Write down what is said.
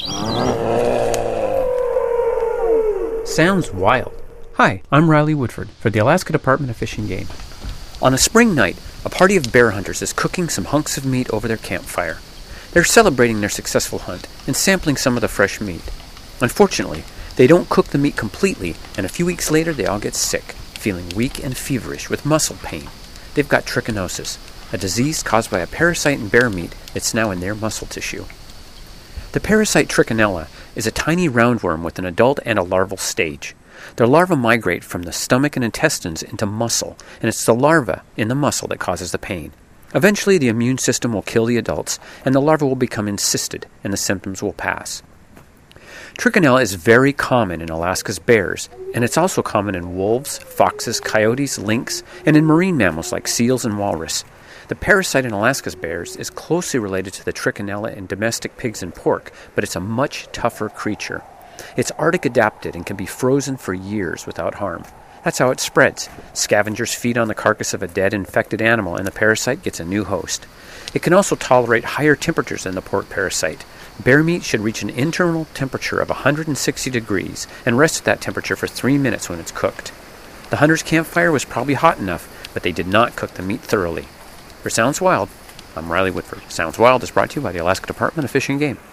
Sounds wild. Hi, I'm Riley Woodford for the Alaska Department of Fish and Game. On a spring night, a party of bear hunters is cooking some hunks of meat over their campfire. They're celebrating their successful hunt and sampling some of the fresh meat. Unfortunately, they don't cook the meat completely, and a few weeks later they all get sick, feeling weak and feverish with muscle pain. They've got trichinosis, a disease caused by a parasite in bear meat that's now in their muscle tissue. The parasite Trichinella is a tiny roundworm with an adult and a larval stage. Their larvae migrate from the stomach and intestines into muscle, and it's the larva in the muscle that causes the pain. Eventually, the immune system will kill the adults, and the larva will become encysted, and the symptoms will pass. Trichinella is very common in Alaska's bears, and it's also common in wolves, foxes, coyotes, lynx, and in marine mammals like seals and walrus. The parasite in Alaska's bears is closely related to the Trichinella in domestic pigs and pork, but it's a much tougher creature. It's Arctic adapted and can be frozen for years without harm. That's how it spreads. Scavengers feed on the carcass of a dead infected animal and the parasite gets a new host. It can also tolerate higher temperatures than the pork parasite. Bear meat should reach an internal temperature of 160 degrees and rest at that temperature for 3 minutes when it's cooked. The hunter's campfire was probably hot enough, but they did not cook the meat thoroughly. For Sounds Wild, I'm Riley Woodford. Sounds Wild is brought to you by the Alaska Department of Fish and Game.